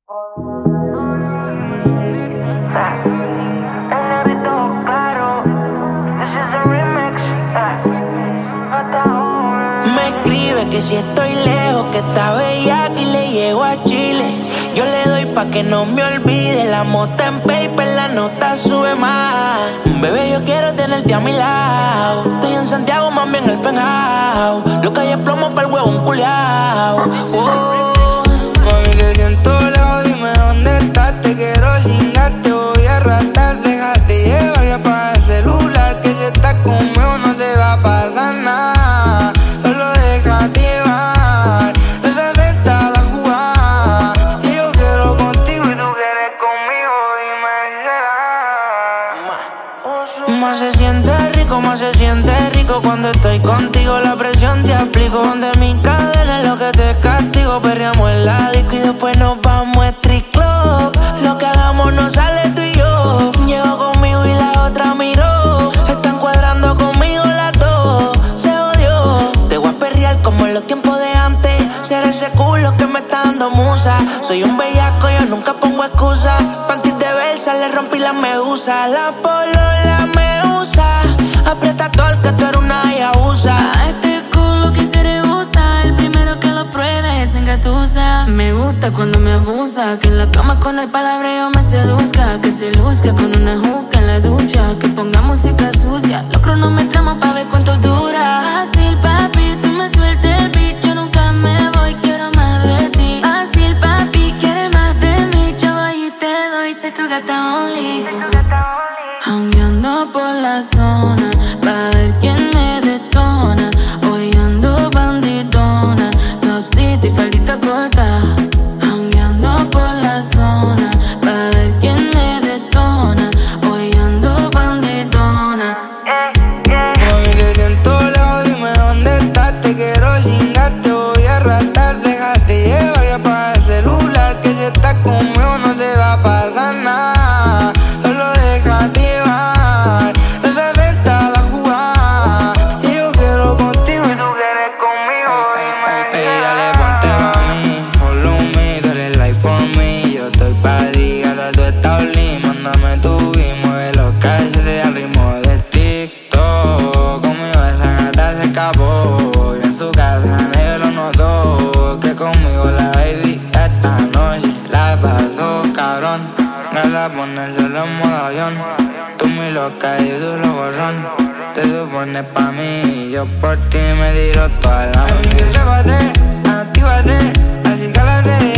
Me escribe que si estoy lejos, que está bella y le llego a Chile. Yo le doy pa' que no me olvide. La mota en paper, la nota sube más. Bebé, yo quiero tenerte a mi lado. Estoy en Santiago, mami, en el penthouse. Lo que hay es plomo pa'l huevón culiao. Mami, te siento lejos, dime dónde estás. Te quiero chingar, te voy a arrastrar. Déjate llevar, ya apaga el celular. Que si estás conmigo no te va a pasar nada. Solo déjate llevar, desde esta la jugada. Y yo quiero contigo y tú quieres conmigo. Dime si será. Más se siente rico cuando estoy contigo. La presión te aplico. Donde mi cadena es lo que te castigo. Perreamos en la disco y después nos vamos a street club. Lo que hagamos no sale tú y yo. Llevo conmigo y la otra miró. Están cuadrando conmigo las dos. Se odió. Te voy a perrear como en los tiempos de antes. Ser ese culo que me está dando musa. Soy un bellaco, yo nunca pongo excusa. Pantis de versa, le rompí la medusa. La polola me usa. Aprieta todo el que tú eres una yabusa. A este culo que se rehúsa. El primero que lo pruebe es engatusa. Me gusta cuando me abusa. Que en la cama con el palabreo me seduzca. Que se luzca con una juca en la ducha. Que ponga música sucia. Lo cronometramos pa' ver cuánto dura. Así papi, tú me sueltas el beat. Yo nunca me voy, quiero más de ti. Así papi, quiere más de mí. Yo voy y te doy, soy tu gata only. Jangueando por la zona, pa' ver quién me detona. Hoy ando bandidona, topsito y faldita corta. Jangueando por la zona, pa' ver quién me detona. Hoy ando bandidona. Mami, te siento lejos, dime dónde estás. Te quiero chingar, te voy a arrastrar. Déjate llevar, ya apaga el celular. Que si estás conmigo no te va a pasar nada. Solo déjate llevar, desde esta la jugada. Y yo quiero contigo y tú quieres conmigo. Dime. Ey, dale, ponte mami, follow me, dale like for me. Yo estoy pa' ti, gata, tú estás only. Mándame tu beat, mueve los calzones al ritmo de TikTok. Conmigo esa gata se escapó y en su casa nadie lo notó. Que conmigo la baby esta noche la pasó cabrón. Gata, ponérselo en modo avión. Tú muy loca y yo lo gorrón. Te supones pa' mí, yo por ti me tiro toda la noche. Actívate, así cálate.